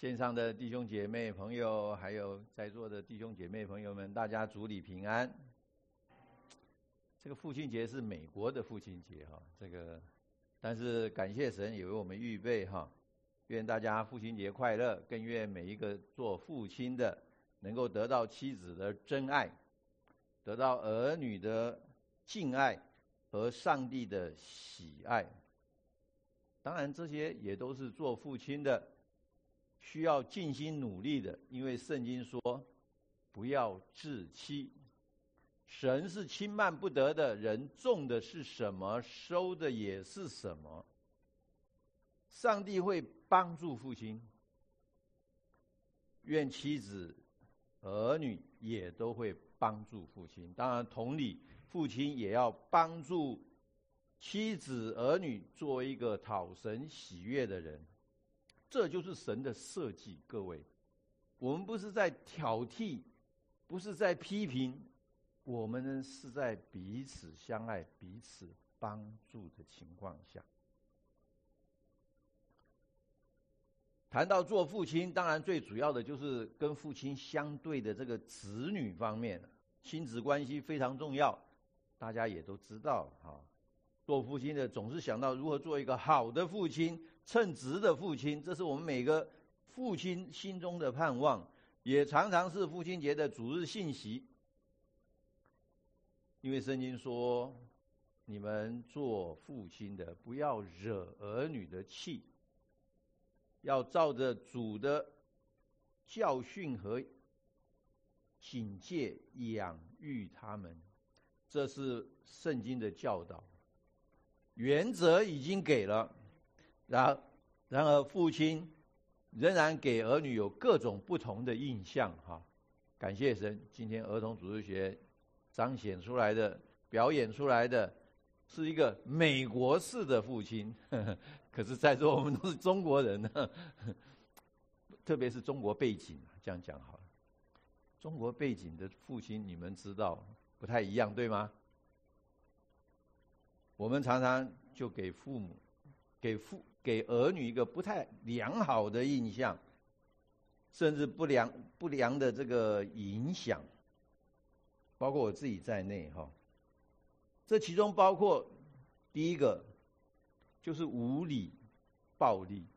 线上的弟兄姐妹朋友，还有在座的弟兄姐妹朋友们，大家主里平安。这个父亲节是美国的父亲节哈，但是感谢神也为我们预备哈，愿大家父亲节快乐，更愿每一个做父亲的能够得到妻子的真爱，得到儿女的敬爱和上帝的喜爱。当然这些也都是做父亲的需要尽心努力的，因为圣经说不要自欺，神是轻慢不得的，人种的是什么，收的也是什么。上帝会帮助父亲，愿妻子儿女也都会帮助父亲。当然同理，父亲也要帮助妻子儿女做一个讨神喜悦的人。这就是神的设计，各位，我们不是在挑剔，不是在批评，我们是在彼此相爱、彼此帮助的情况下。谈到做父亲，当然最主要的就是跟父亲相对的这个子女方面，亲子关系非常重要，大家也都知道哈。做父亲的总是想到如何做一个好的父亲，称职的父亲，这是我们每个父亲心中的盼望，也常常是父亲节的主日信息。因为圣经说，你们做父亲的不要惹儿女的气，要照着主的教训和警戒养育他们，这是圣经的教导。原则已经给了，然而父亲仍然给儿女有各种不同的印象哈。感谢神，今天儿童主日学彰显出来的、表演出来的是一个美国式的父亲，可是在座我们都是中国人呢，特别是中国背景，这样讲好了。中国背景的父亲，你们知道不太一样，对吗？我们常常就给父母、给儿女一个不太良好的印象，甚至不良的这个影响，包括我自己在内哈。这其中包括第一个就是无理暴力，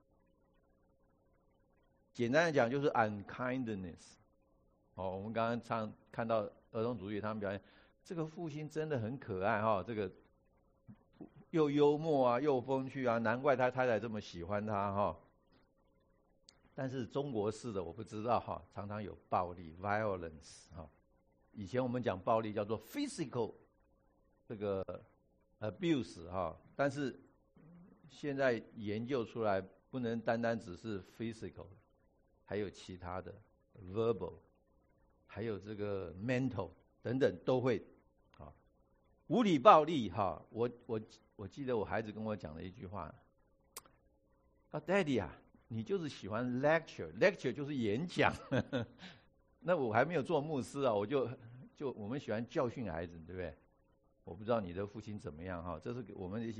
简单的讲就是 unkindness。我们刚刚看到儿童主义他们表现，这个父亲真的很可爱哈，这个又幽默啊，又风趣啊，难怪他太太这么喜欢他哈。但是中国式的我不知道哈，常常有暴力 violence 哈。以前我们讲暴力叫做 physical 这个 abuse 哈，但是现在研究出来不能单单只是 physical， 还有其他的 verbal， 还有这个 mental 等等都会。无理暴力哈，我记得我孩子跟我讲了一句话，Daddy 啊，你就是喜欢 lecture 就是演讲，那我还没有做牧师啊，我们喜欢教训孩子，对不对？我不知道你的父亲怎么样哈，这是我们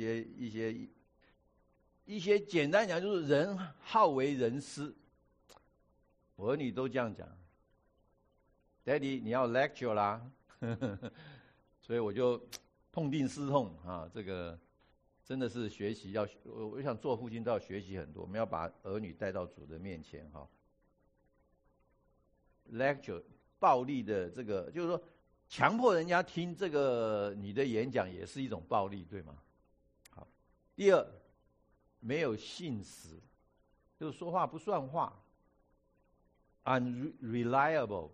一些简单讲就是人好为人师，我儿女都这样讲 ，Daddy 你要 lecture 啦。所以我就痛定思痛啊，这个真的是学习我想做父亲都要学习很多，我们要把儿女带到主的面前哈。lecture 暴力的这个就是说强迫人家听这个你的演讲也是一种暴力，对吗？好，第二，没有信实，就是说话不算话 ，unreliable。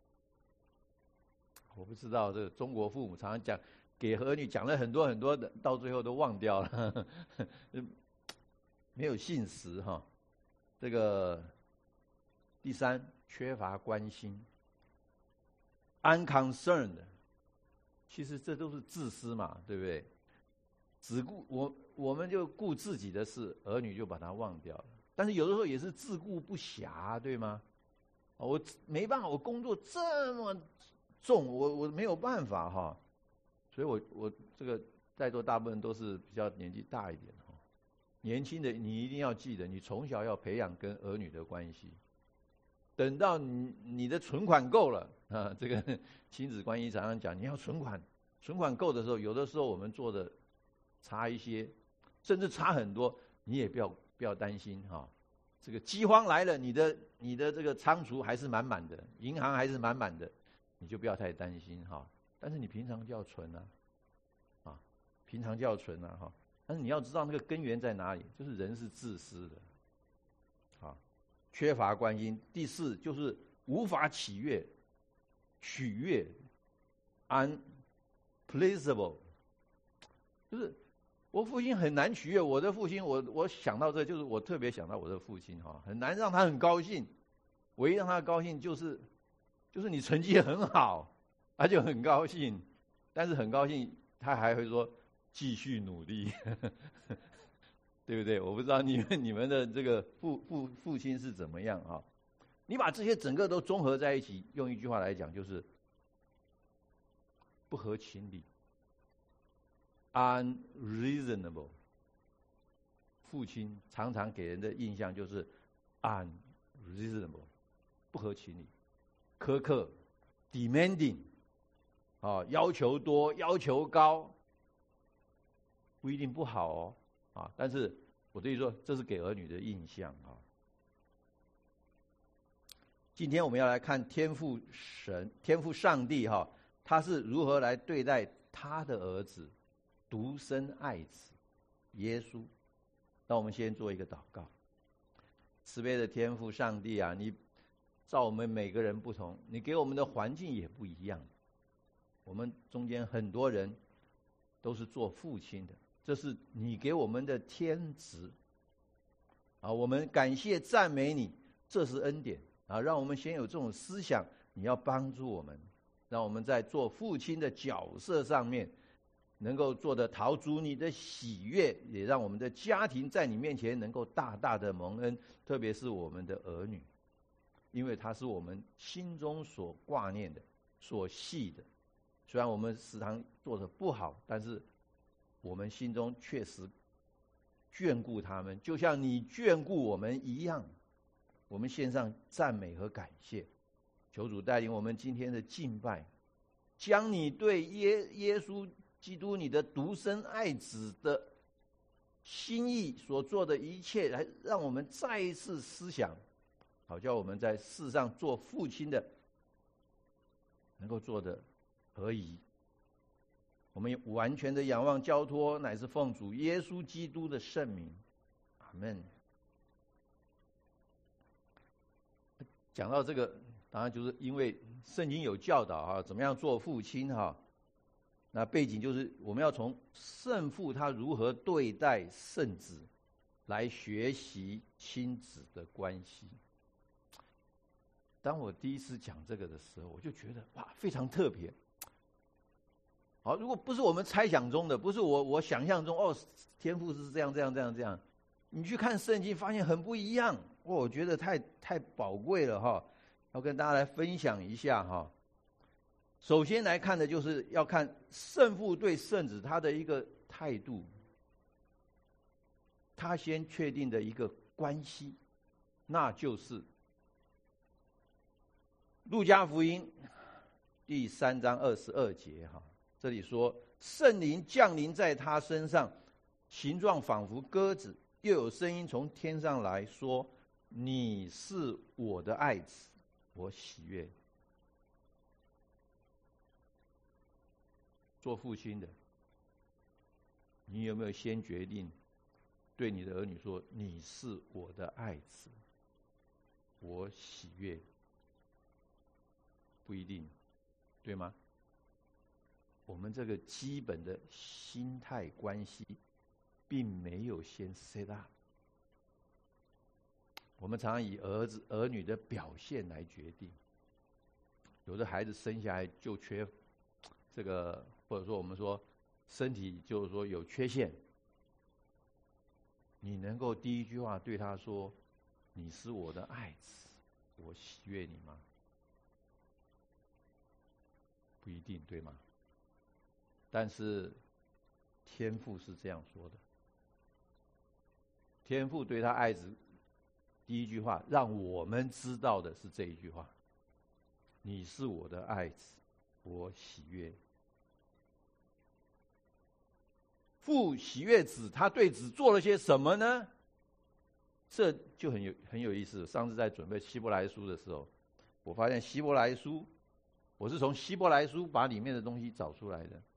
我不知道这个中国父母常常讲，给儿女讲了很多很多的，到最后都忘掉了，没有信实哈。这个第三，缺乏关心 ，unconcerned， 其实这都是自私嘛，对不对？我们就顾自己的事，儿女就把它忘掉了。但是有的时候也是自顾不暇，对吗？我没办法，我工作这么重，我没有办法哈，所以我这个在座大部分都是比较年纪大一点哈， 年轻的你一定要记得，你从小要培养跟儿女的关系。等到你的存款够了啊，这个亲子关系常常讲，你要存款够的时候，有的时候我们做的差一些，甚至差很多，你也不要担心哈。这个饥荒来了，你的这个仓储还是满满的，银行还是满满的，你就不要太担心哈。但是你平常就要存啊，平常就要存哈。但是你要知道那个根源在哪里，就是人是自私的，啊，缺乏关心。第四就是无法取悦 ，unpleasable， 就是我父亲很难取悦我的父亲。我想到这，就是我特别想到我的父亲哈，很难让他很高兴。唯一让他高兴就是你成绩很好，他就很高兴。但是很高兴，他还会说继续努力，对不对？我不知道你们的这个父亲是怎么样啊？你把这些整个都综合在一起，用一句话来讲，就是不合情理 ，unreasonable。父亲常常给人的印象就是 unreasonable， 不合情理，苛刻 ，demanding， 要求多，要求高。不一定不好但是我的意思说，这是给儿女的印象今天我们要来看天父上帝他是如何来对待他的儿子，独生爱子耶稣。那我们先做一个祷告。慈悲的天父上帝啊，你照我们每个人不同，你给我们的环境也不一样。我们中间很多人都是做父亲的，这是你给我们的天职我们感谢赞美你，这是恩典让我们先有这种思想，你要帮助我们，让我们在做父亲的角色上面能够做得讨主你的喜悦，也让我们的家庭在你面前能够大大的蒙恩，特别是我们的儿女，因为他是我们心中所挂念的，所系的。虽然我们时常做得不好，但是我们心中确实眷顾他们，就像你眷顾我们一样。我们献上赞美和感谢，求主带领我们今天的敬拜，将你对耶稣基督你的独生爱子的心意所做的一切，来让我们再一次思想，好叫我们在世上做父亲的能够做得合宜。我们完全的仰望交托，乃是奉主耶稣基督的圣名，阿们。讲到这个，当然就是因为圣经有教导怎么样做父亲那背景就是我们要从圣父他如何对待圣子来学习亲子的关系。当我第一次讲这个的时候，我就觉得哇，非常特别。如果不是我们猜想中的，不是我想象中天父是这样，你去看圣经发现很不一样。我觉得太宝贵了要跟大家来分享一下首先来看的就是要看圣父对圣子他的一个态度，他先确定的一个关系，那就是路加福音第3章22节这里说，圣灵降临在他身上，形状仿佛鸽子，又有声音从天上来说，你是我的爱子，我喜悦。做父亲的，你有没有先决定对你的儿女说，你是我的爱子，我喜悦？不一定，对吗？我们这个基本的心态关系并没有先 set up。我们常常以儿女的表现来决定。有的孩子生下来就缺这个，或者说我们说身体就是说有缺陷，你能够第一句话对他说，你是我的爱子，我喜悦你吗？不一定，对吗？但是天父是这样说的， 天父对他爱子第一句话，让我们知道的是这一句话：你是我的爱子，我喜悦。父喜悦子，他对子做了些什么呢？这就很有意思。上次在准备希伯来书的时候，我发现希伯来书，我是从希伯来书把里面的东西找出来的。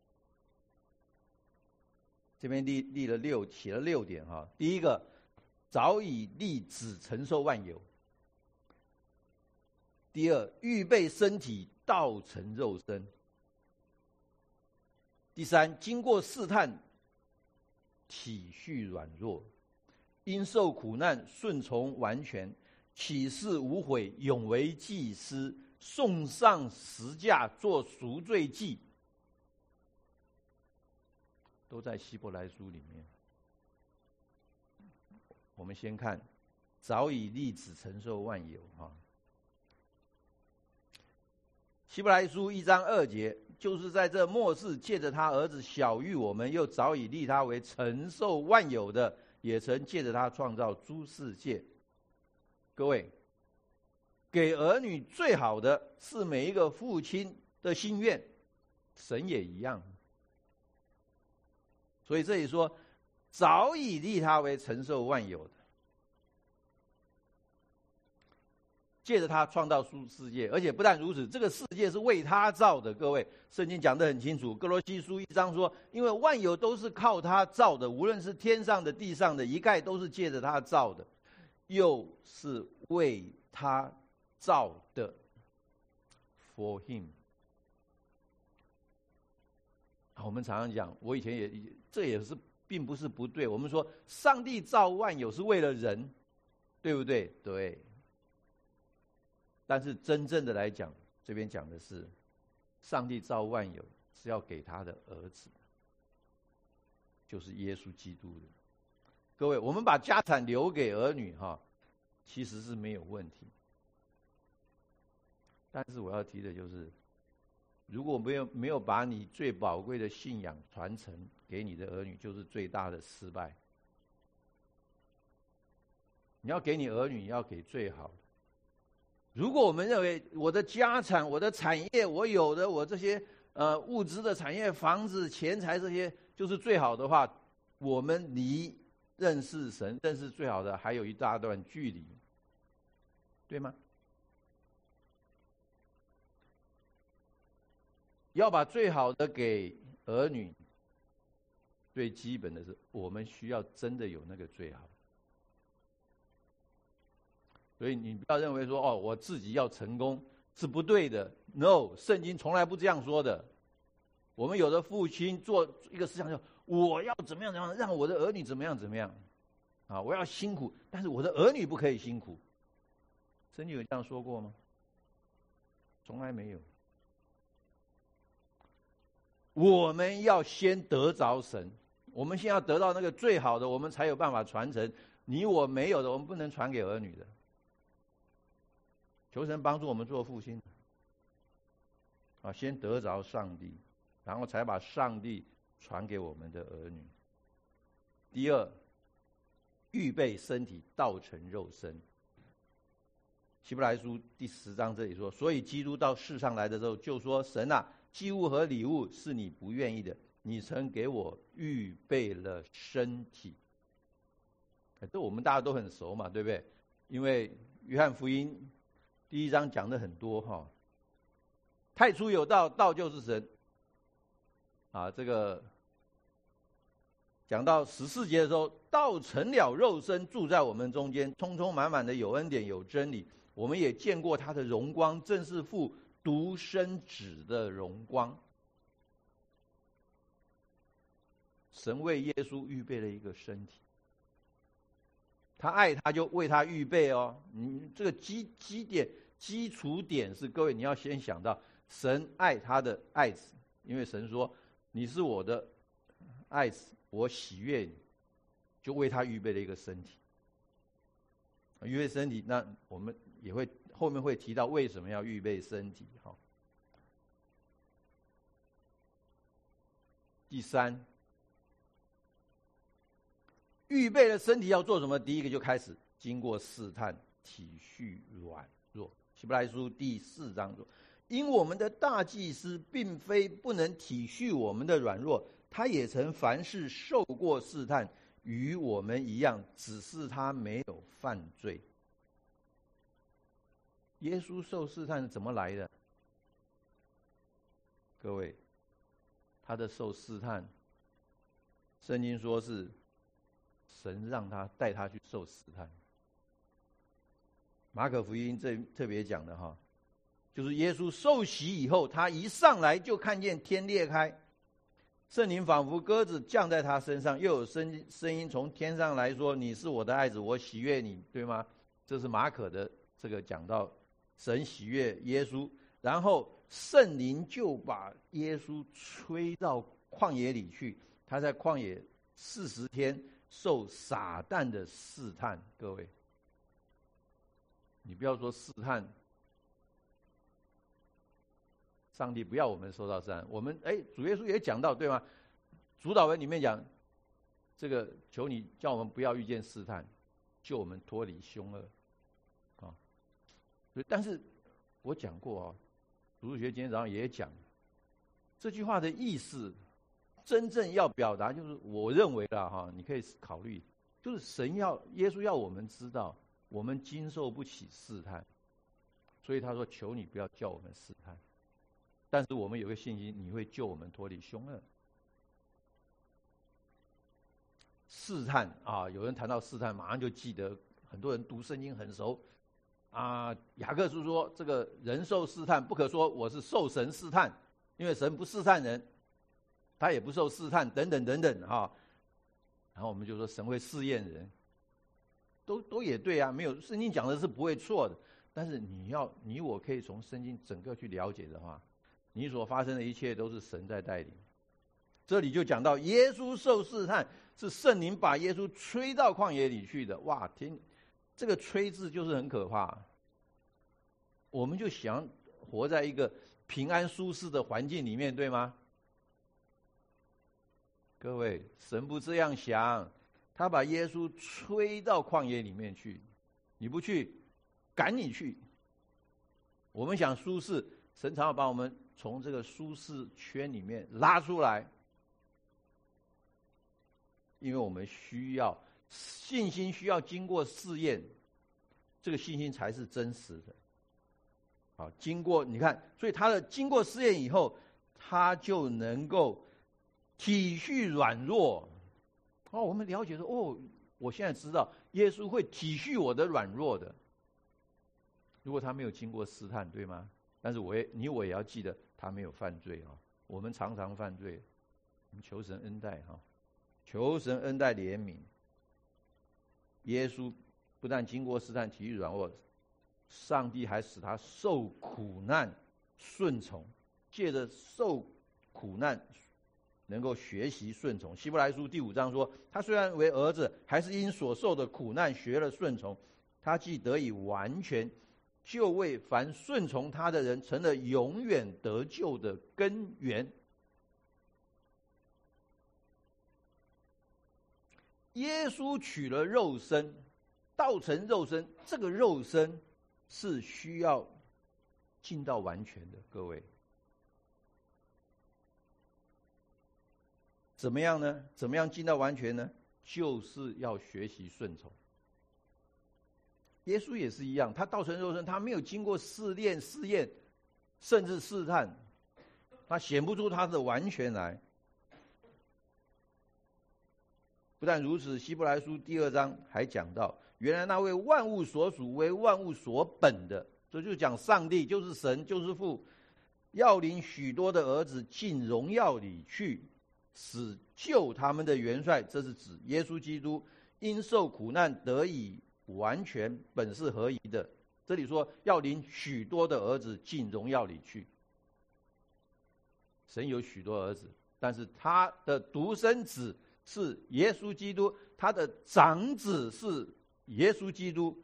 这边起了6点哈。第一个，早已立子承受万有；第二，预备身体道成肉身；第三，经过试探，体恤软弱，因受苦难顺从完全，起誓无悔，永为祭司，送上十架做赎罪祭，都在希伯来书里面。我们先看早已立子承受万有哈。希伯来书1章2节，就是在这末世借着他儿子晓谕我们，又早已立他为承受万有的，也曾借着他创造诸世界。各位，给儿女最好的是每一个父亲的心愿，神也一样。所以这里说早已立他为承受万有的，借着他创造出世界，而且不但如此，这个世界是为他造的。各位，圣经讲得很清楚，哥罗西书1章说，因为万有都是靠他造的，无论是天上的地上的，一概都是借着他造的，又是为他造的 ，for him。我们常常讲，我以前这也是并不是不对。我们说上帝造万有是为了人，对不对？对。但是真正的来讲，这边讲的是上帝造万有是要给他的儿子，就是耶稣基督的。各位，我们把家产留给儿女哈，其实是没有问题。但是我要提的就是，如果没有把你最宝贵的信仰传承给你的儿女，就是最大的失败。你要给你儿女，你要给最好的。如果我们认为我的家产、我的产业、我有的我这些物质的产业、房子、钱财这些就是最好的话，我们离认识神、认识最好的还有一大段距离，对吗？要把最好的给儿女，最基本的是我们需要真的有那个最好。所以你不要认为说我自己要成功是不对的 ，no， 圣经从来不这样说的。我们有的父亲做一个思想，我要怎么样怎么样，让我的儿女怎么样怎么样，我要辛苦，但是我的儿女不可以辛苦。圣经有这样说过吗？从来没有。我们要先得着神，我们先要得到那个最好的，我们才有办法传承。你我没有的，我们不能传给儿女的。求神帮助我们做父亲，先得着上帝，然后才把上帝传给我们的儿女。第二，预备身体道成肉身。希伯来书第10章这里说，所以基督到世上来的时候，就说：神啊，祭物和礼物是你不愿意的，你曾给我预备了身体。这我们大家都很熟嘛，对不对？因为约翰福音第1章讲的很多哈。太初有道，道就是神。这个讲到14节的时候，道成了肉身，住在我们中间，充充满满的有恩典有真理。我们也见过他的荣光，正是父独生子的荣光。神为耶稣预备了一个身体，他爱他就为他预备哦。你这个基础点是，各位你要先想到神爱他的爱子，因为神说你是我的爱子，我喜悦你，就为他预备了一个身体。预备身体，那我们也会后面会提到为什么要预备身体。第三， 预备了身体要做什么？第一个就开始经过试探，体恤软弱。希伯来书第4章说，因我们的大祭司并非不能体恤我们的软弱，他也曾凡事受过试探，与我们一样，只是他没有犯罪。耶稣受试探是怎么来的？各位，他的受试探，圣经说是神让他带他去受试探。马可福音这特别讲的哈，就是耶稣受洗以后，他一上来就看见天裂开，圣灵仿佛鸽子降在他身上，又有声音从天上来说：“你是我的爱子，我喜悦你。”对吗？这是马可的这个讲到神喜悦耶稣，然后圣灵就把耶稣吹到旷野里去，他在旷野40天受撒旦的试探。各位，你不要说试探，上帝不要我们受到试探。我们主耶稣也讲到，对吗？主祷文里面讲，这个求你叫我们不要遇见试探，救我们脱离凶恶啊。但是我讲过啊，主日学今天早上也讲，这句话的意思，真正要表达就是我认为啦哈，你可以考虑，就是耶稣要我们知道，我们经受不起试探，所以他说求你不要叫我们试探，但是我们有个信心，你会救我们脱离凶恶。试探啊，有人谈到试探，马上就记得，很多人读圣经很熟啊。雅各书说，这个人受试探，不可说我是受神试探，因为神不试探人，他也不受试探，等等等等啊。然后我们就说神会试验人，都也对啊，没有圣经讲的是不会错的。但是你我可以从圣经整个去了解的话，你所发生的一切都是神在带领。这里就讲到耶稣受试探，是圣灵把耶稣吹到旷野里去的。哇，这个吹字就是很可怕。我们就想活在一个平安舒适的环境里面，对吗？各位，神不这样想，他把耶稣吹到旷野里面去，你不去，赶你去。我们想舒适，神常常把我们从这个舒适圈里面拉出来，因为我们信心需要经过试验，这个信心才是真实的。好，你看，所以他经过试验以后，他就能够体恤软弱。我们了解说，我现在知道耶稣会体恤我的软弱的。如果他没有经过试探，对吗？但是你我也要记得，他没有犯罪啊。我们常常犯罪，我们求神恩待哈。求神恩待怜悯。耶稣不但经过试探体恤软弱，上帝还使他受苦难顺从，借着受苦难能够学习顺从。希伯来书第5章说，他虽然为儿子，还是因所受的苦难学了顺从，他既得以完全，就为凡顺从他的人成了永远得救的根源。耶稣取了肉身，道成肉身，这个肉身是需要进到完全的。各位，怎么样呢？怎么样进到完全呢？就是要学习顺从。耶稣也是一样，他道成肉身，他没有经过试验、甚至试探，他显不出他的完全来。不但如此，希伯来书第2章还讲到，原来那为万物所属、为万物所本的，这就讲上帝就是神，就是父，要领许多的儿子进荣耀里去，使救他们的元帅，这是指耶稣基督，因受苦难得以完全，本是合宜的。这里说要领许多的儿子进荣耀里去。神有许多儿子，但是他的独生子是耶稣基督，他的长子是耶稣基督。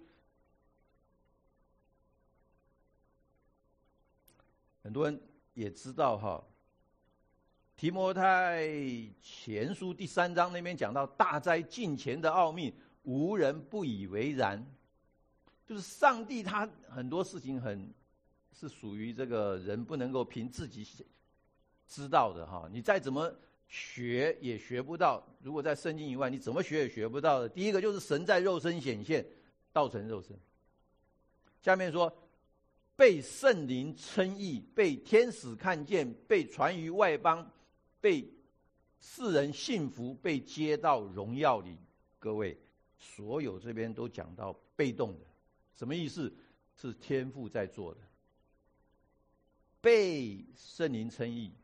很多人也知道提摩太前书第3章那边讲到大灾近前的奥秘，无人不以为然。就是上帝他很多事情是属于这个人不能够凭自己知道的哈，你再怎么学也学不到。如果在圣经以外，你怎么学也学不到的。第一个就是神在肉身显现，道成肉身。下面说，被圣灵称义，被天使看见，被传于外邦，被世人信服，被接到荣耀里。各位，所有这边都讲到被动的，什么意思？是天父在做的。被圣灵称义，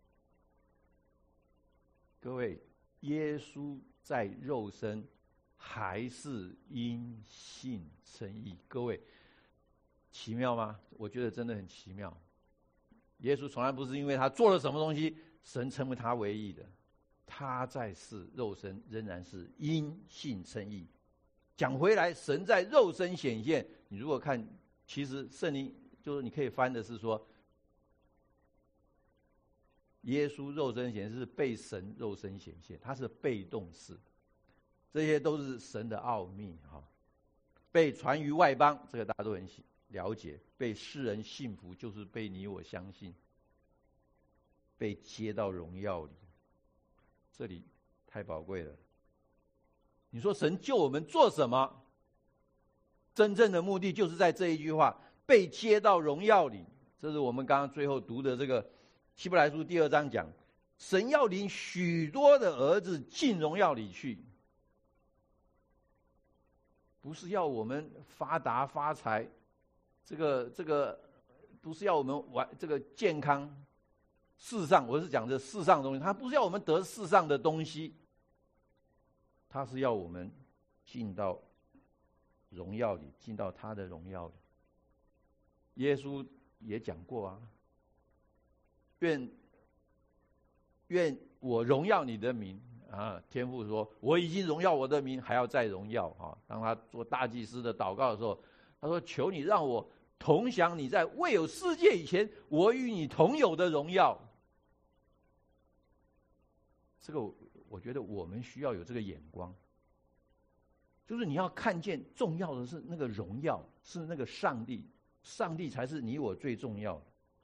各位，耶稣在肉身还是因信称义？各位，奇妙吗？我觉得真的很奇妙。耶稣从来不是因为他做了什么东西，神称为他为义的，他在世肉身仍然是因信称义。讲回来，神在肉身显现，你如果看，其实圣灵就是你可以翻的是说，耶稣肉身显现是被神肉身显现，它是被动式，这些都是神的奥秘哈。被传于外邦，这个大家都很了解；被世人信服，就是被你我相信；被接到荣耀里，这里太宝贵了。你说神救我们做什么？真正的目的就是在这一句话：被接到荣耀里。这是我们刚刚最后读的这个希伯来书第2章讲，神要领许多的儿子进荣耀里去，不是要我们发达发财，这个不是要我们玩这个健康，世上我是讲这世上的东西，他不是要我们得世上的东西，他是要我们进到荣耀里，进到他的荣耀里。耶稣也讲过啊，愿我荣耀你的名啊！天父说，我已经荣耀我的名，还要再荣耀啊！当他做大祭司的祷告的时候，他说：求你让我同享你在未有世界以前我与你同有的荣耀。这个我觉得我们需要有这个眼光，就是你要看见重要的是那个荣耀，是那个上帝，上帝才是你我最重要的。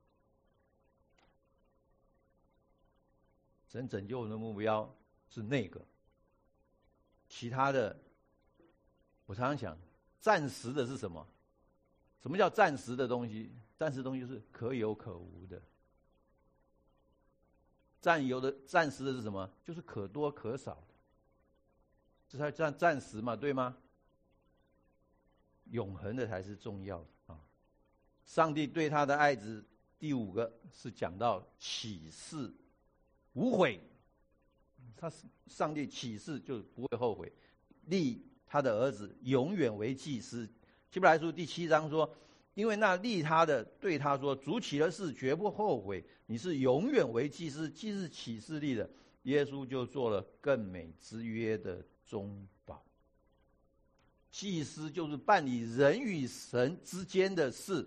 神拯救我们的目标是那个，其他的，我常常想，暂时的是什么？什么叫暂时的东西？暂时的东西是可有可无的。暂时的是什么？就是可多可少的，这才叫暂时嘛，对吗？永恒的才是重要的啊！上帝对他的爱子，第5个是讲到启示无悔，上帝启示就不会后悔，立他的儿子永远为祭司。希伯来书第7章说，因为那立他的对他说，主起了誓绝不后悔，你是永远为祭司，既是启示立的，耶稣就做了更美之约的中保。祭司就是办理人与神之间的事。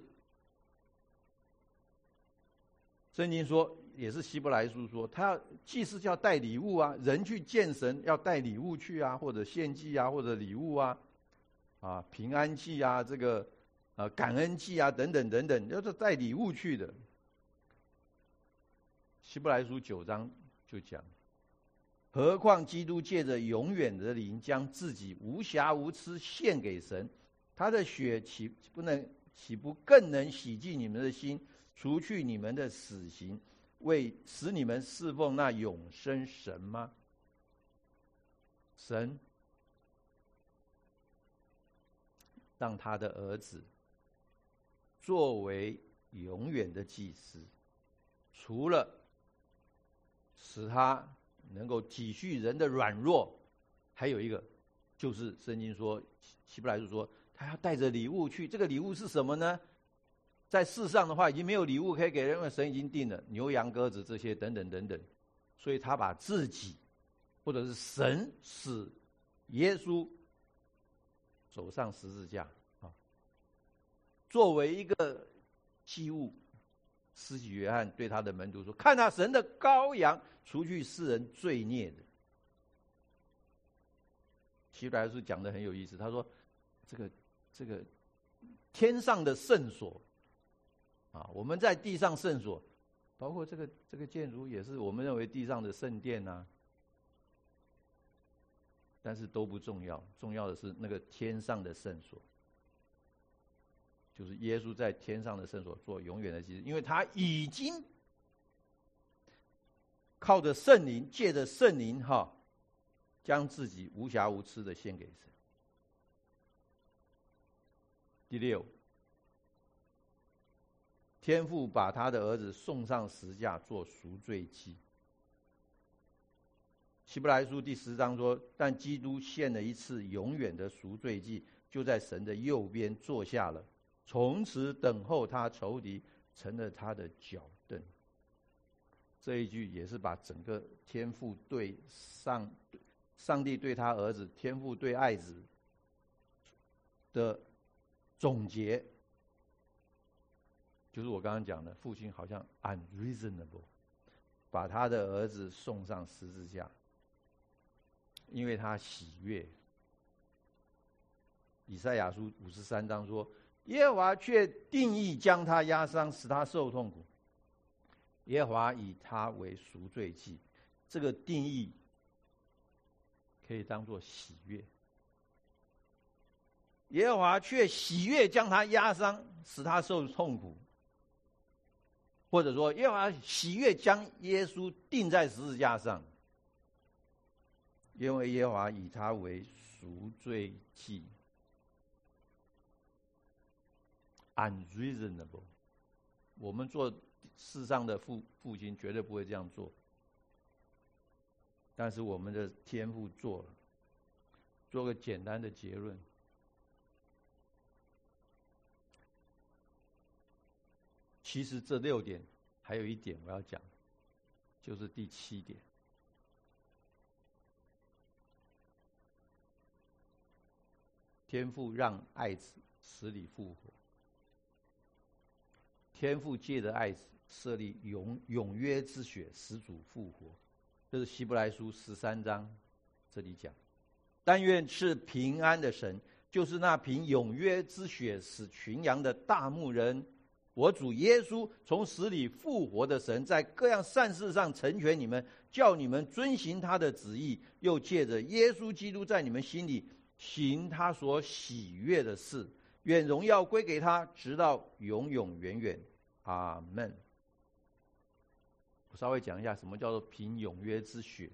圣经说，也是希伯来书说，祭司就要带礼物啊，人去见神要带礼物去啊，或者献祭啊，或者礼物啊，平安祭啊，这个感恩祭啊，等等等等，要是带礼物去的。希伯来书9章就讲，何况基督借着永远的灵，将自己无瑕无疵献给神，他的血岂不更能洗净你们的心，除去你们的死刑，为使你们侍奉那永生神吗？神让他的儿子作为永远的祭司，除了使他能够体恤人的软弱，还有一个就是圣经说，希伯来书说，他要带着礼物去。这个礼物是什么呢？在世上的话，已经没有礼物可以给人，因为神已经定了牛羊鸽子这些等等等等，所以他把自己，或者是神使耶稣走上十字架作为一个祭物， 施洗约翰对他的门徒说：“看啊，神的羔羊，除去世人罪孽的。”希伯来书讲的很有意思，他说：“这个天上的圣所啊，我们在地上圣所，包括这个建筑也是我们认为地上的圣殿啊，但是都不重要，重要的是那个天上的圣所。”就是耶稣在天上的圣所做永远的祭司，因为他已经靠着圣灵，借着圣灵将自己无瑕无疵的献给神。第六，天父把他的儿子送上十字架做赎罪祭。希伯来书第10章说：“但基督献了一次永远的赎罪祭，就在神的右边坐下了。从此等候他仇敌成了他的脚凳。”这一句也是把整个天父对上帝对他儿子，天父对爱子的总结，就是我刚刚讲的，父亲好像 unreasonable， 把他的儿子送上十字架，因为他喜悦。以赛亚书53章说：“耶和华却定义将他压伤，使他受痛苦。耶和华以他为赎罪祭。”这个定义可以当作喜悦。耶和华却喜悦将他压伤，使他受痛苦。或者说，耶和华喜悦将耶稣钉在十字架上，因为耶和华以他为赎罪祭。unreasonable， 我们做世上的父亲绝对不会这样做，但是我们的天父做了。做个简单的结论，其实这6点还有一点我要讲，就是第7点。天父让爱子死里复活，天父借着爱子设立永约之血，使主复活。这是希伯来书13章这里讲。但愿赐平安的神，就是那凭永约之血使群羊的大牧人，我主耶稣从死里复活的神，在各样善事上成全你们，叫你们遵行他的旨意，又借着耶稣基督在你们心里行他所喜悦的事。愿荣耀归给他，直到永永远远。阿们。我稍微讲一下什么叫做凭永约之血。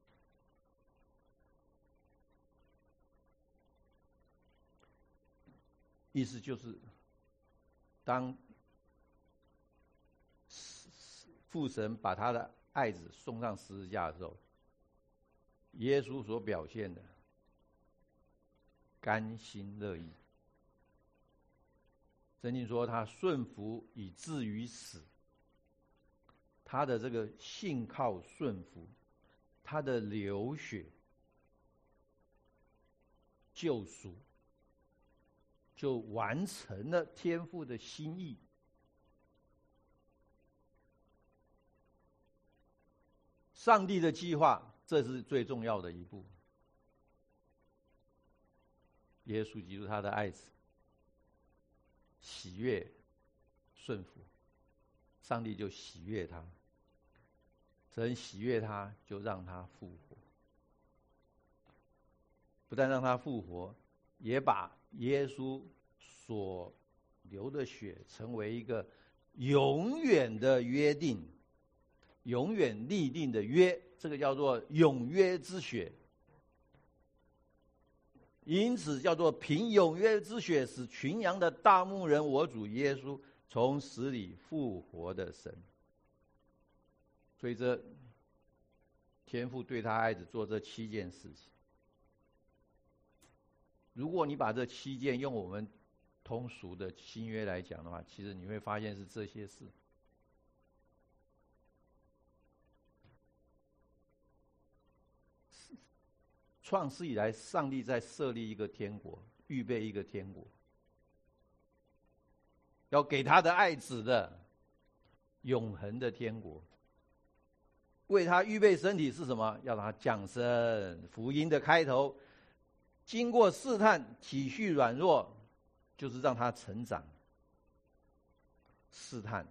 意思就是，当父神把他的爱子送上十字架的时候，耶稣所表现的甘心乐意。圣经说他顺服以至于死，他的这个信靠顺服，他的流血救赎，就完成了天父的心意。上帝的计划，这是最重要的一步。耶稣基督他的爱子喜悦顺服，上帝就喜悦他，神喜悦他，就让他复活。不但让他复活，也把耶稣所流的血成为一个永远的约定，永远立定的约，这个叫做永约之血。因此叫做凭永约之血使群羊的大牧人，我主耶稣从死里复活的神。所以这天父对他爱子做这7件事情。如果你把这7件用我们通俗的新约来讲的话，其实你会发现是这些事。创世以来，上帝在设立一个天国，预备一个天国，要给他的爱子的， 永恒的天国。为他预备身体是什么？要让他降生。福音的开头，经过试探，体恤软弱，就是让他成长。试探，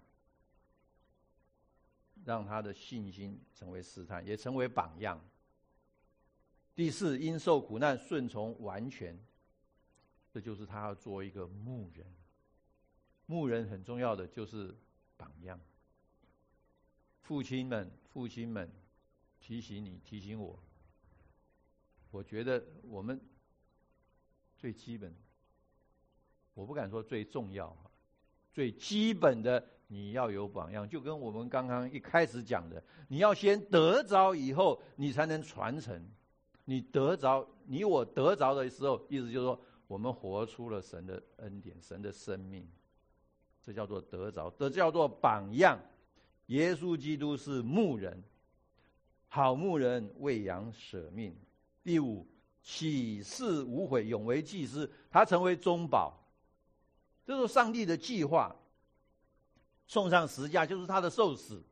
让他的信心成为试探，也成为榜样。第四，因受苦难顺从完全，这就是他要做一个牧人。牧人很重要的就是榜样。父亲们，提醒你，提醒我。我觉得我们最基本，我不敢说最重要，最基本的你要有榜样，就跟我们刚刚一开始讲的，你要先得着以后，你才能传承。你得着，你我得着的时候，意思就是说，我们活出了神的恩典，神的生命，这叫做得着，这叫做榜样。耶稣基督是牧人，好牧人为羊舍命。第五，起誓无悔，永为祭司，他成为中保，这是上帝的计划。送上十架就是他的受死，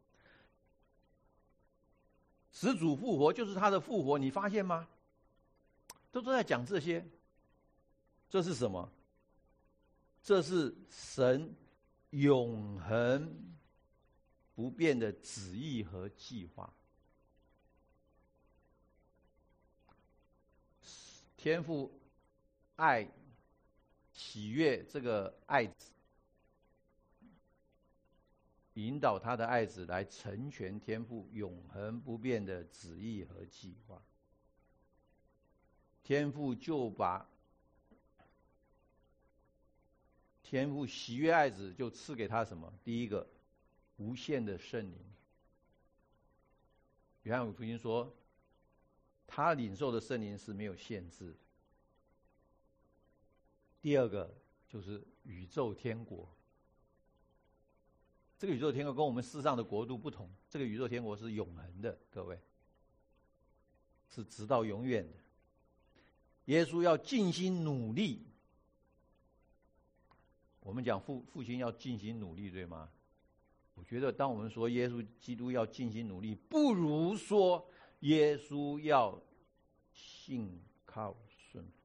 使主复活就是他的复活，你发现吗？都在讲这些，这是什么？这是神永恒不变的旨意和计划。天父爱喜悦这个爱子，引导他的爱子来成全天父永恒不变的旨意和计划。天父就把天父喜悦爱子，就赐给他什么？第一个，无限的圣灵。约翰福音说，他领受的圣灵是没有限制的。第二个就是宇宙天国。这个宇宙天国跟我们世上的国度不同，这个宇宙天国是永恒的，各位，是直到永远的。耶稣要尽心努力，我们讲父亲要尽心努力，对吗？我觉得当我们说耶稣基督要尽心努力，不如说耶稣要信靠顺服。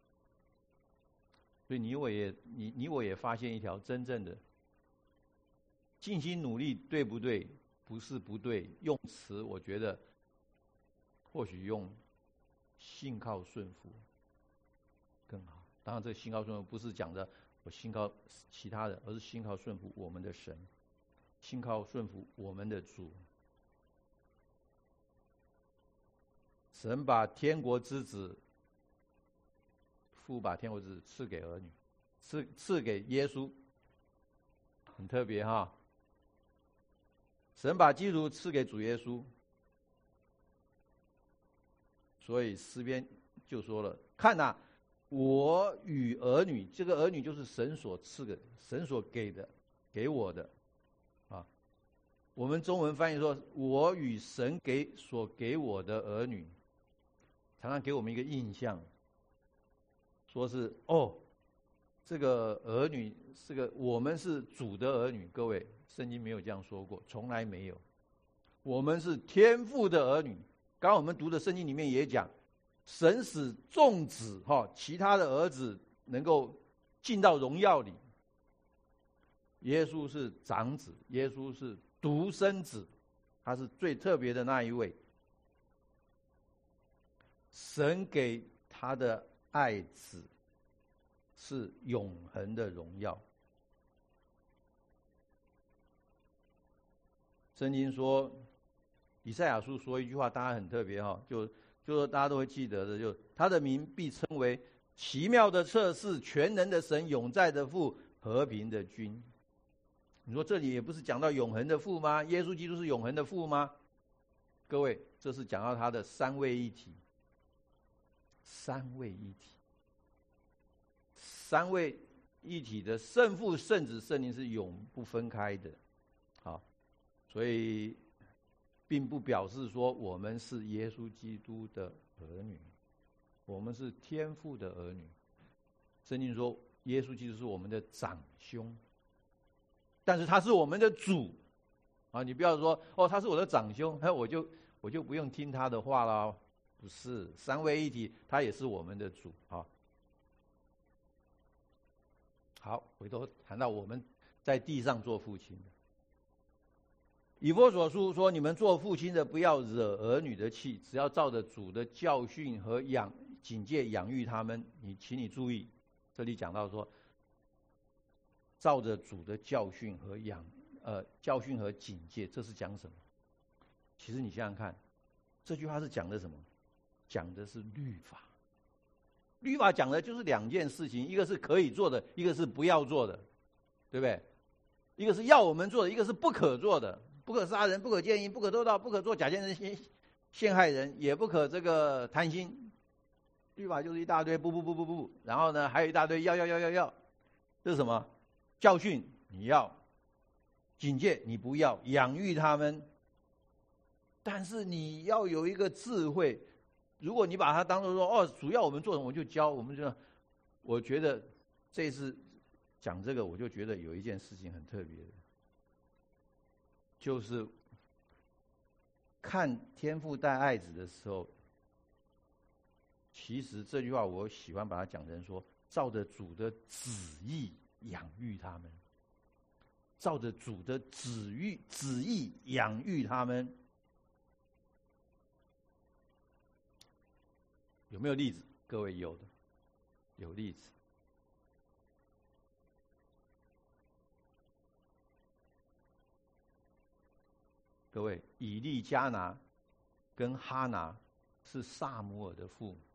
所以你我也发现一条真正的尽心努力，对不对？不是不对，用词我觉得或许用信靠顺服更好。当然，这个信靠顺服不是讲的我信靠其他的，而是信靠顺服我们的神，信靠顺服我们的主。神把天国之子，父把天国之子赐给儿女，赐给耶稣，很特别哈。神把基督赐给主耶稣，所以诗篇就说了：“看哪，我与儿女，这个儿女就是神所赐的，神所给的，给我的，啊。我们中文翻译说，我与神所给我的儿女，常常给我们一个印象，说是这个儿女，这个我们是主的儿女。各位，圣经没有这样说过，从来没有。我们是天父的儿女。刚刚我们读的圣经里面也讲，神使众子其他的儿子能够进到荣耀里。耶稣是长子，耶稣是独生子，他是最特别的那一位。神给他的爱子是永恒的荣耀。圣经说，以赛亚书说一句话，大家很特别就说大家都会记得的，就他的名必称为奇妙的策士、全能的神、永在的父、和平的君。你说这里也不是讲到永恒的父吗？耶稣基督是永恒的父吗？各位，这是讲到他的三位一体。三位一体，三位一体的圣父、圣子、圣灵是永不分开的。好，所以并不表示说我们是耶稣基督的儿女，我们是天父的儿女。圣经说耶稣基督是我们的长兄，但是他是我们的主， 啊，你不要说哦，他是我的长兄，我就不用听他的话了。不是，三位一体，他也是我们的主啊。好，回头谈到我们在地上做父亲的，以弗所书说，你们做父亲的不要惹儿女的气，只要照着主的教训和警戒养育他们。请你注意，这里讲到说，照着主的教训和警戒，这是讲什么？其实你想想看，这句话是讲的什么？讲的是律法。律法讲的就是两件事情，一个是可以做的，一个是不要做的，对不对？一个是要我们做的，一个是不可做的。不可杀人，不可奸淫，不可偷盗，不可作假见证陷害人，也不可这个贪心。律法就是一大堆不，然后呢还有一大堆要，这是什么？教训你要，警戒你不要，养育他们。但是你要有一个智慧，如果你把它当作说哦，主要我们做什么我就教，我觉得这次讲这个，我就觉得有一件事情很特别的，就是看天父带爱子的时候，其实这句话我喜欢把它讲成说，照着主的旨意养育他们，照着主的旨意养育他们。有没有例子？各位有的，有例子。各位，以利加拿跟哈拿是撒母耳的父母，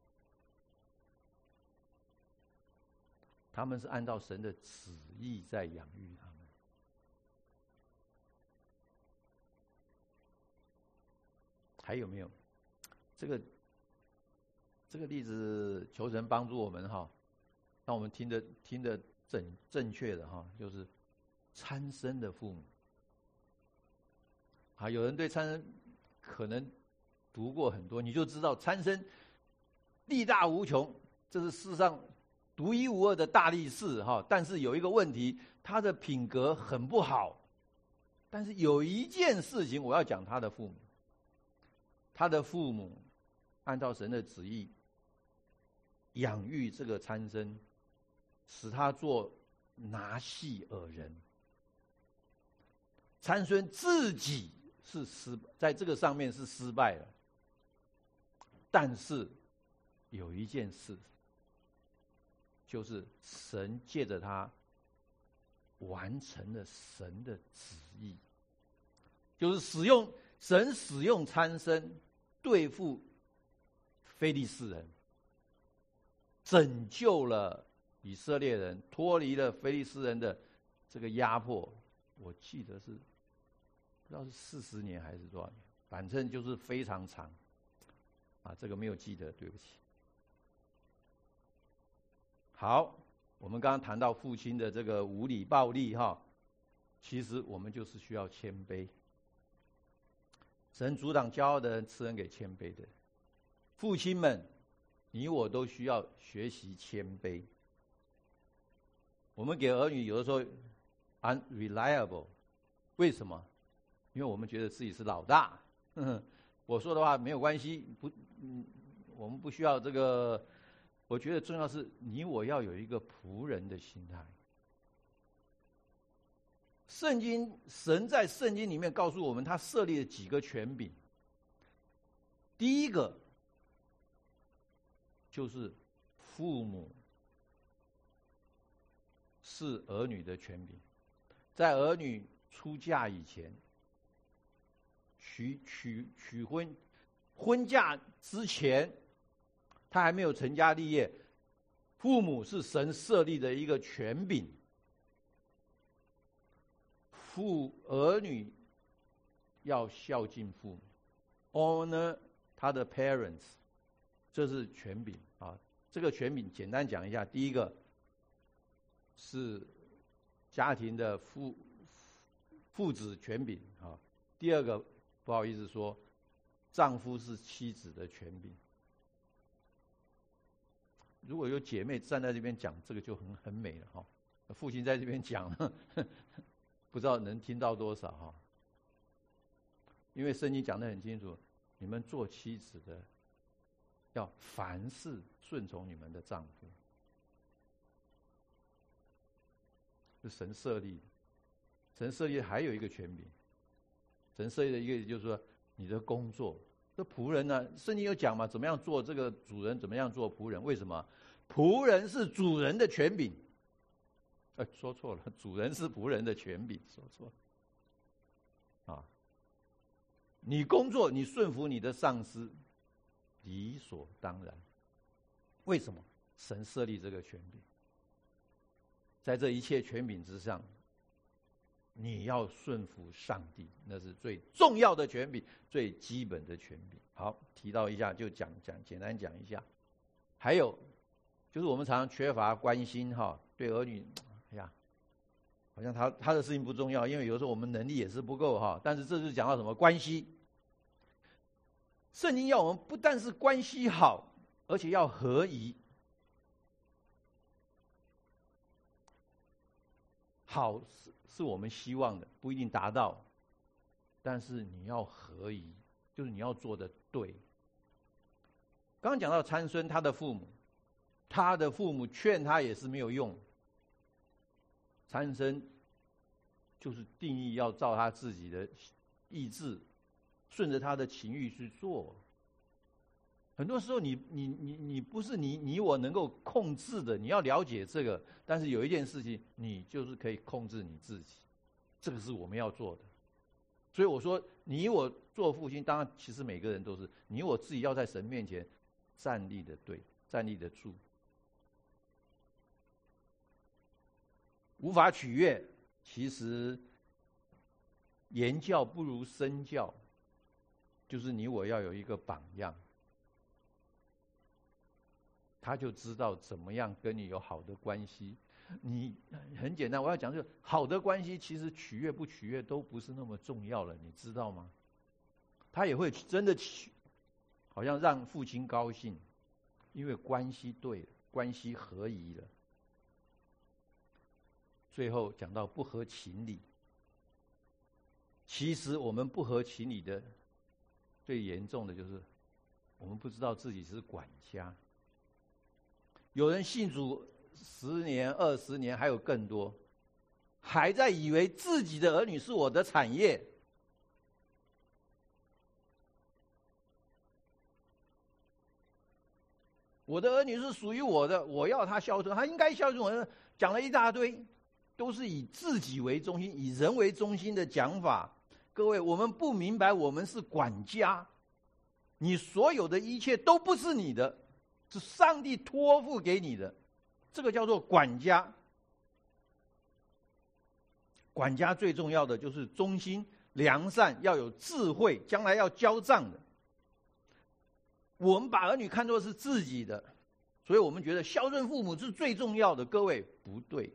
他们是按照神的旨意在养育他们。还有没有？这个例子，求神帮助我们哈，让我们听得正确的哈，就是参生的父母。啊，有人对参生可能读过很多，你就知道参生力大无穷，这是世上独一无二的大力士哈。但是有一个问题，他的品格很不好。但是有一件事情我要讲他的父母，他的父母按照神的旨意养育这个参生，使他做拿细耳人。参孙自己在这个上面是失败了，但是有一件事，就是神借着他完成了神的旨意，就是神使用参孙对付非利士人，拯救了以色列人，脱离了非利士人的这个压迫。我记得是不知道是40年还是多少年，反正就是非常长啊，这个没有记得，对不起。好，我们刚刚谈到父亲的这个无理暴力哈，其实我们就是需要谦卑。神阻挡骄傲的人，赐恩给谦卑的人。父亲们，你我都需要学习谦卑。我们给儿女有的时候 unreliable， 为什么？因为我们觉得自己是老大，我说的话没有关系，我们不需要这个。我觉得重要是你我要有一个仆人的心态。神在圣经里面告诉我们，他设立了几个权柄。第一个就是父母是儿女的权柄，在儿女出嫁以前，娶婚嫁之前，他还没有成家立业，父母是神设立的一个权柄。儿女要孝敬父母 ，honor 他的 parents， 这是权柄啊。这个权柄简单讲一下，第一个是家庭的父子权柄啊。第二个不好意思说，丈夫是妻子的权柄。如果有姐妹站在这边讲，这个就很美了哈。父亲在这边讲，不知道能听到多少哈。 因为圣经讲得很清楚，你们做妻子的要凡事顺从你们的丈夫，是神设立的。神设立还有一个权柄，神设立的一个就是说你的工作，这仆人呢，圣经有讲嘛，怎么样做这个主人，怎么样做仆人？为什么？仆人是主人的权柄。说错了，主人是仆人的权柄，说错了。啊，你工作，你顺服你的上司，理所当然。为什么？神设立这个权柄，在这一切权柄之上，你要顺服上帝，那是最重要的权柄，最基本的权柄。好，提到一下就简单讲一下。还有就是我们常常缺乏关心哈，对儿女，哎呀，好像他的事情不重要，因为有时候我们能力也是不够哈。但是这是讲到什么关系？圣经要我们不但是关系好，而且要合宜。好是我们希望的，不一定达到，但是你要合宜，就是你要做的对。刚刚讲到参孙他的父母劝他也是没有用，参孙就是定义要照他自己的意志，顺着他的情欲去做。很多时候你不是你我能够控制的，你要了解这个。但是有一件事情，你就是可以控制你自己，这个是我们要做的。所以我说，你我做父亲，当然其实每个人都是，你我自己要在神面前站立的对，站立得住。无法取悦，其实言教不如身教，就是你我要有一个榜样，他就知道怎么样跟你有好的关系。你很简单，我要讲就是好的关系，其实取悦不取悦都不是那么重要了，你知道吗？他也会真的好像让父亲高兴，因为关系对了，关系合宜了。最后讲到不合情理，其实我们不合情理的最严重的就是我们不知道自己是管家。有人信主10年、20年，还有更多，还在以为自己的儿女是我的产业。我的儿女是属于我的，我要他孝顺，他应该孝顺我。讲了一大堆，都是以自己为中心、以人为中心的讲法。各位，我们不明白，我们是管家，你所有的一切都不是你的，是上帝托付给你的，这个叫做管家。管家最重要的就是忠心、良善，要有智慧，将来要交账的。我们把儿女看作是自己的，所以我们觉得孝顺父母是最重要的。各位，不对，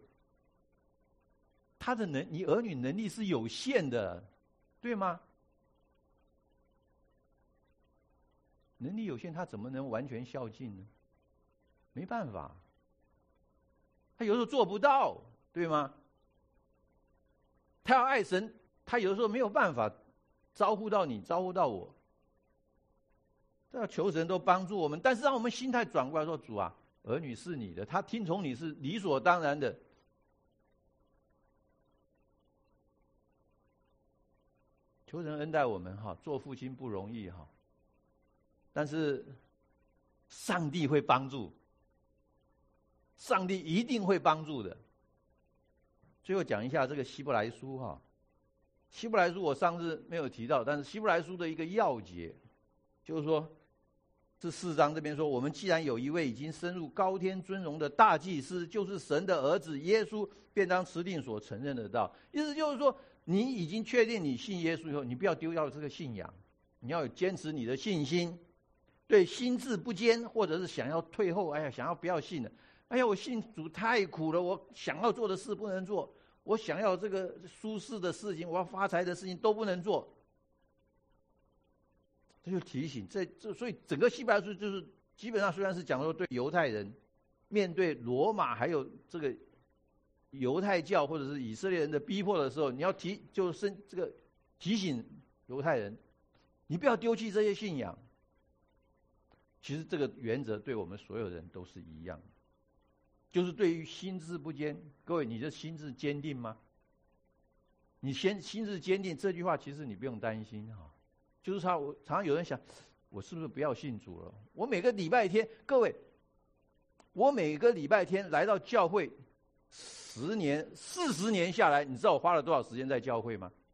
你儿女能力是有限的，对吗？能力有限，他怎么能完全孝敬呢？没办法，他有时候做不到，对吗？他要爱神，他有的时候没有办法招呼到你，招呼到我。都要求神都帮助我们，但是让我们心态转过来说，主啊，儿女是你的，他听从你是理所当然的。求神恩待我们哈，做父亲不容易哈，但是上帝会帮助，上帝一定会帮助的。最后讲一下这个希伯来书哈，希伯来书我上次没有提到，但是希伯来书的一个要节，就是说，这4章这边说，我们既然有一位已经升入高天尊荣的大祭司，就是神的儿子耶稣，便当持定所承认的道。意思就是说，你已经确定你信耶稣以后，你不要丢掉这个信仰，你要有坚持你的信心。对心智不坚，或者是想要退后，哎呀，想要不要信了，哎呀，我信主太苦了，我想要做的事不能做，我想要这个舒适的事情，我要发财的事情都不能做。这就提醒，所以整个希伯来书就是基本上虽然是讲说对犹太人面对罗马还有这个犹太教或者是以色列人的逼迫的时候，你要这个提醒犹太人你不要丢弃这些信仰。其实这个原则对我们所有人都是一样的，就是对于心智不坚，各位，你的心智坚定吗？你心智坚定这句话，其实你不用担心哈。就是常常有人想，我是不是不要信主了？我每个礼拜天，各位，我每个礼拜天来到教会，10年、40年下来，你知道我花了多少时间在教会吗？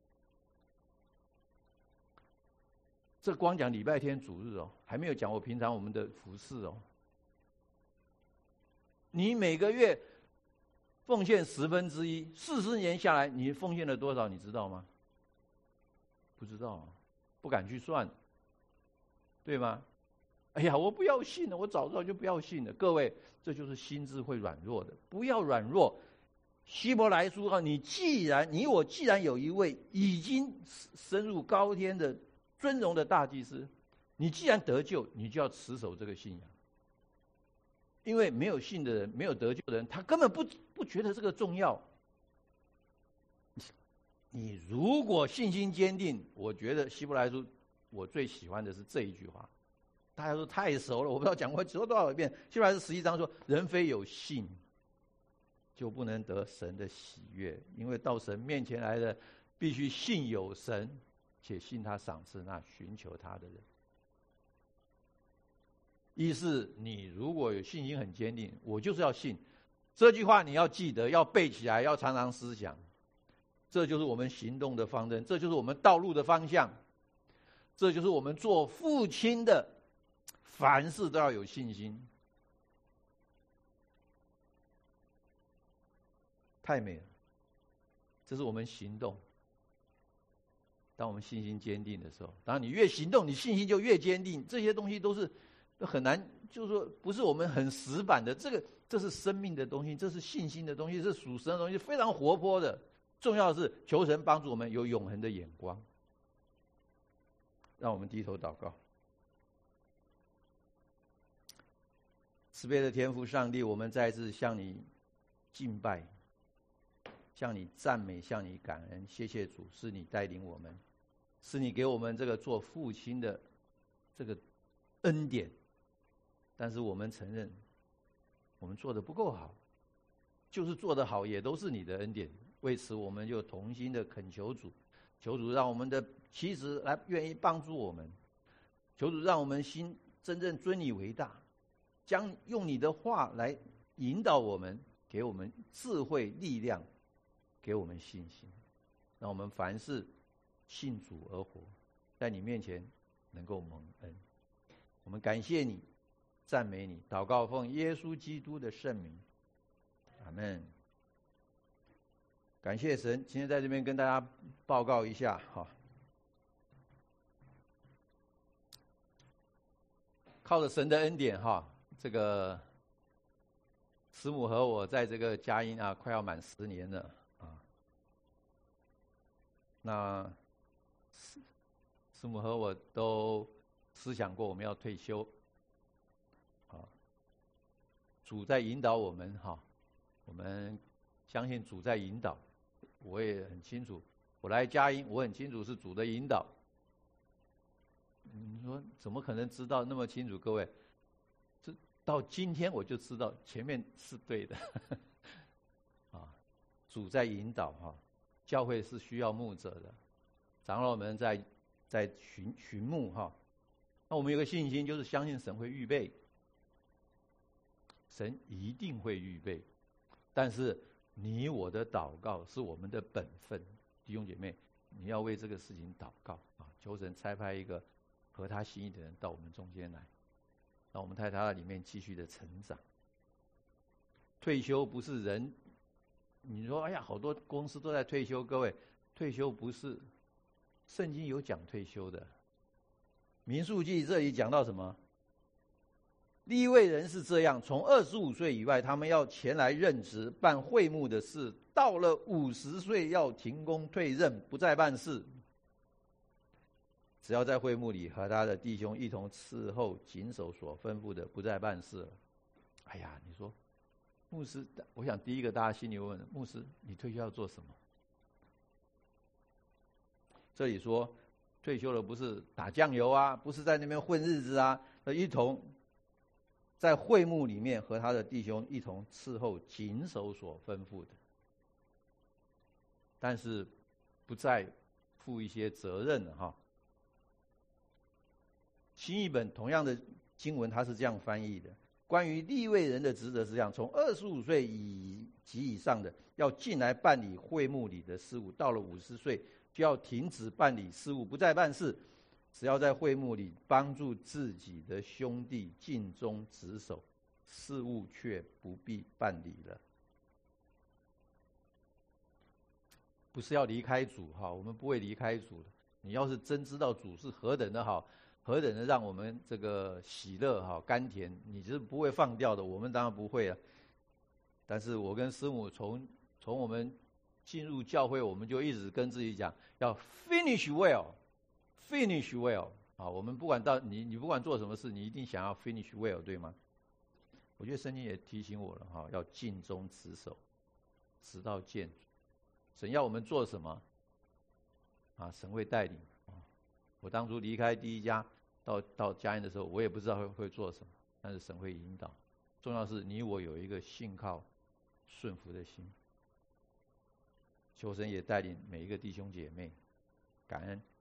这光讲礼拜天主日哦，还没有讲我平常我们的服事哦。你每个月奉献1/10， 40年下来，你奉献了多少？你知道吗？不知道，不敢去算，对吗？哎呀，我不要信了，我早知道就不要信了。各位，这就是心智会软弱的，不要软弱。希伯来书啊，你我既然有一位已经升入高天的尊荣的大祭司，你既然得救，你就要持守这个信仰。因为没有信的人，没有得救的人，他根本不觉得这个重要。你如果信心坚定，我觉得希伯来书我最喜欢的是这一句话，大家都太熟了，我不知道讲过多少遍。希伯来书11章说：“人非有信，就不能得神的喜悦，因为到神面前来的，必须信有神，且信他赏赐那寻求他的人。”意思，你如果有信心很坚定，我就是要信这句话，你要记得，要背起来，要常常思想。这就是我们行动的方针，这就是我们道路的方向，这就是我们做父亲的，凡事都要有信心。太美了，这是我们行动。当我们信心坚定的时候，当然你越行动，你信心就越坚定。这些东西都是很难，就是说不是我们很死板的。这是生命的东西，这是信心的东西，是属神的东西，非常活泼的。重要的是求神帮助我们有永恒的眼光。让我们低头祷告。慈悲的天父上帝，我们再次向你敬拜，向你赞美，向你感恩。谢谢主，是你带领我们，是你给我们这个做父亲的这个恩典。但是我们承认我们做得不够好，就是做得好也都是你的恩典。为此我们就同心的恳求主，求主让我们的妻子来愿意帮助我们，求主让我们心真正尊你为大，将用你的话来引导我们，给我们智慧力量，给我们信心，让我们凡事信主而活，在你面前能够蒙恩。我们感谢你，赞美你，祷告奉耶稣基督的圣名，阿们。感谢神，今天在这边跟大家报告一下哈，靠着神的恩典哈，这个师母和我在这个佳音啊，快要满10年了啊。那师母和我都思想过我们要退休，啊，主在引导我们哈，我们相信主在引导。我也很清楚，我来佳音，我很清楚是主的引导。你说怎么可能知道那么清楚？各位，这到今天我就知道前面是对的。啊，主在引导哈，教会是需要牧者的，长老们在寻牧哈。那我们有个信心，就是相信神会预备，神一定会预备，但是你我的祷告是我们的本分，弟兄姐妹，你要为这个事情祷告啊！求神差派一个合他心意的人到我们中间来，让我们在他里面继续的成长。退休不是人，你说哎呀，好多公司都在退休，各位，退休不是，圣经有讲退休的。民数记这里讲到什么？利未人是这样，从25岁以外，他们要前来任职办会幕的事；到了50岁，要停工退任，不再办事。只要在会幕里和他的弟兄一同伺候，谨守所吩咐的，不再办事了。哎呀，你说，牧师，我想第一个大家心里问，牧师，你退休要做什么？这里说， 退休了不是打酱油啊，不是在那边混日子啊，一同在会幕里面和他的弟兄一同伺候，谨守所吩咐的。但是不再负一些责任了哈。新译本同样的经文，它是这样翻译的：关于利未人的职责是这样，从25岁及以上的，要进来办理会幕里的事务；到了50岁，就要停止办理事务，不再办事，只要在会幕里帮助自己的兄弟尽忠职守，事务却不必办理了。不是要离开主哈，我们不会离开主的。你要是真知道主是何等的好，何等的让我们这个喜乐哈甘甜，你是不会放掉的。我们当然不会啊。但是我跟师母从我们进入教会，我们就一直跟自己讲，要 finish well，finish well 啊。我们不管到你不管做什么事，你一定想要 finish well， 对吗？我觉得圣经也提醒我了哈，要尽忠职守，直到见主。神要我们做什么啊？神会带领啊。我当初离开第一家到嘉义的时候，我也不知道会做什么，但是神会引导。重要是你我有一个信靠顺服的心。求神也带领每一个弟兄姐妹，感恩。